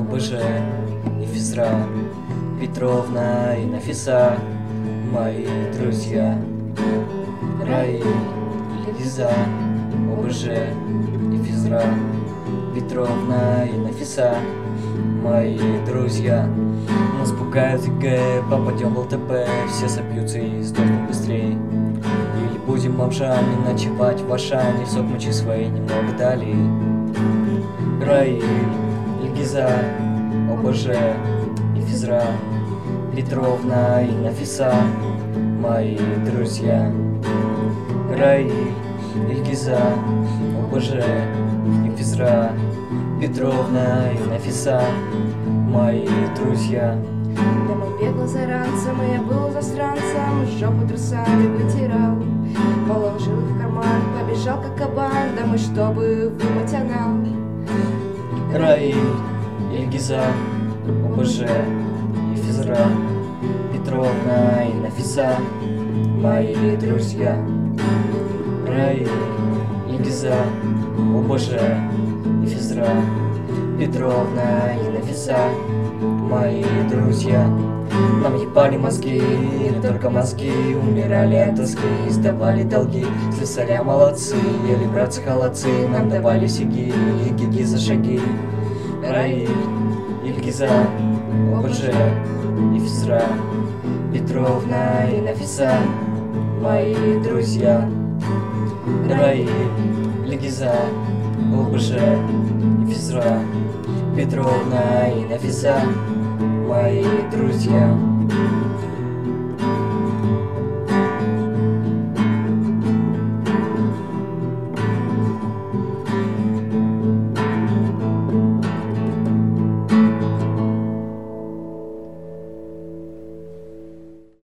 ОБЖ и физра, Петровна и Нафиса, мои друзья. Раиль и Лиза, ОБЖ и физра, Петровна и Нафиса, мои друзья. Нас пугают ЕГЭ, попадем в ЛТП, все собьются и сдохнут быстрее. Или будем бомжами ночевать в Ашане, в сок мочи своей немного дали. Раиль, Ильгиза, ОБЖ и физра, Петровна и Нафиса, мои друзья. Раиль, Ильгиза, ОБЖ и физра, Петровна и Нафиса, мои друзья. Домой бегал за ранцем, и я был засранцем, жопу трусами вытирал, положил их в карман, побежал как кабан домой, чтобы вымыть анал. Раиль, Ильгиза, ОБЖ и физра, Петровна и Нафиса, мои друзья. Раиль, Ильгиза, ОБЖ и физра, Петровна и Нафиса, мои друзья. Нам ебали мозги, не только мозги, умирали от тоски, сдавали долги, слесаря молодцы, ели братцы холодцы, нам давали сиги и гиги за шаги. Раиль, Ильгиза, ОБЖ и физра, Петровна и Нафиса, мои друзья. Раиль, Ильгиза, ОБЖ и физра, Петровна и Нафиса, мои друзья.